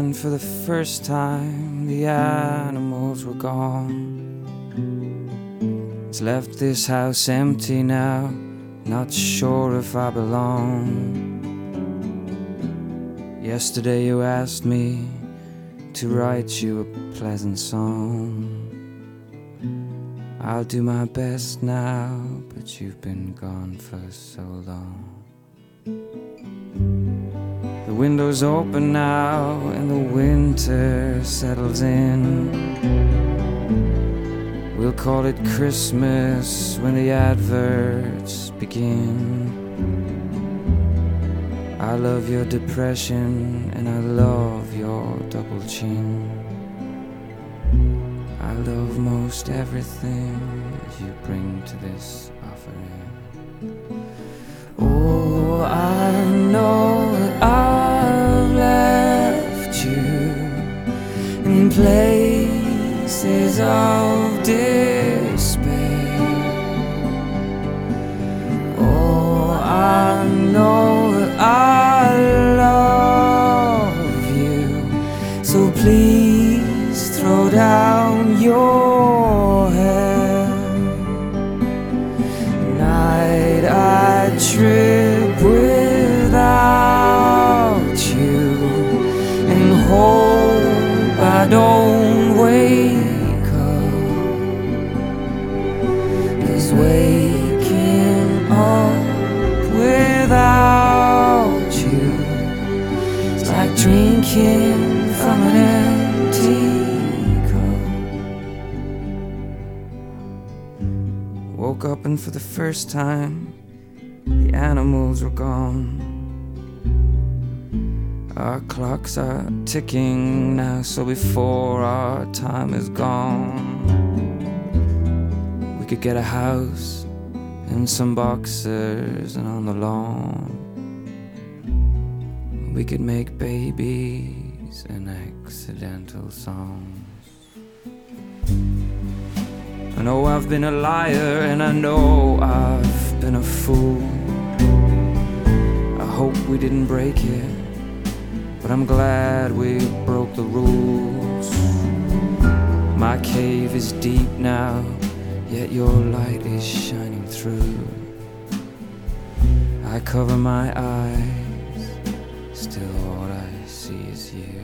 and for the first time the animals were gone. It's left this house empty now, not sure if I belong. Yesterday you asked me to write you a pleasant song. I'll do my best now, but you've been gone for so long. The window's open now and the winter settles in. We'll call it Christmas when the adverts begin. I love your depression and I love your double chin. I love most everything you bring to this offering. Oh, I know that I've left you in places of despair. Oh, I know that I love you, so please throw down your hair. Night I trip without you and hope I don't wake up, 'cause waking up without you is like drinking from an empty cup. Woke up and for the first time the animals were gone. Our clocks are ticking now, so before our time is gone, we could get a house and some boxers, and on the lawn we could make babies and accidental songs. I know I've been a liar and I know I've been a fool. I hope we didn't break it, but I'm glad we broke the rules. My cave is deep now, yet your light is shining through. I cover my eyes, still all I see is you.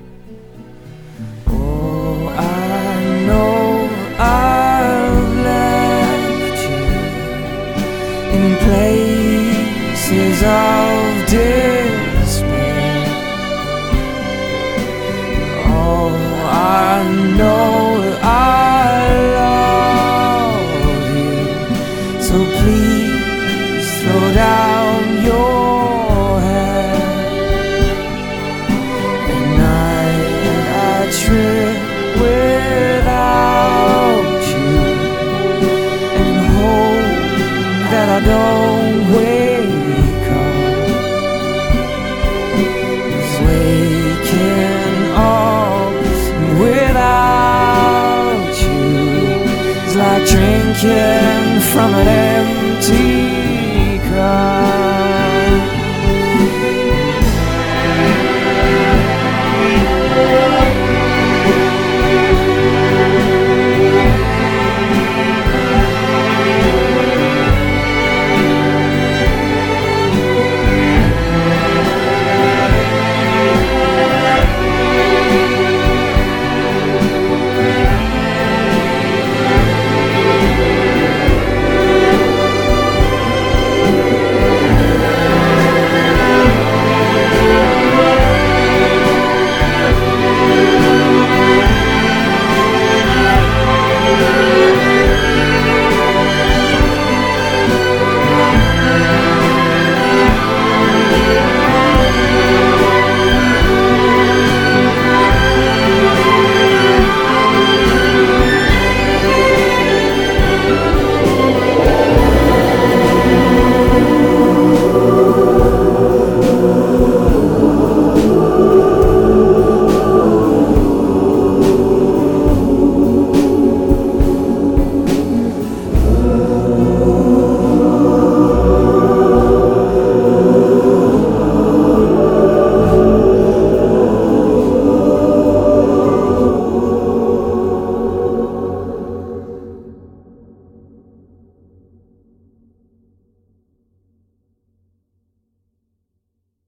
Oh, I know I've left you in places of despair. Oh, I know that I love you, so please throw down your hair. At night I trip without you and hope that I don't wake up, 'cause waking up without you is like drinking from an empty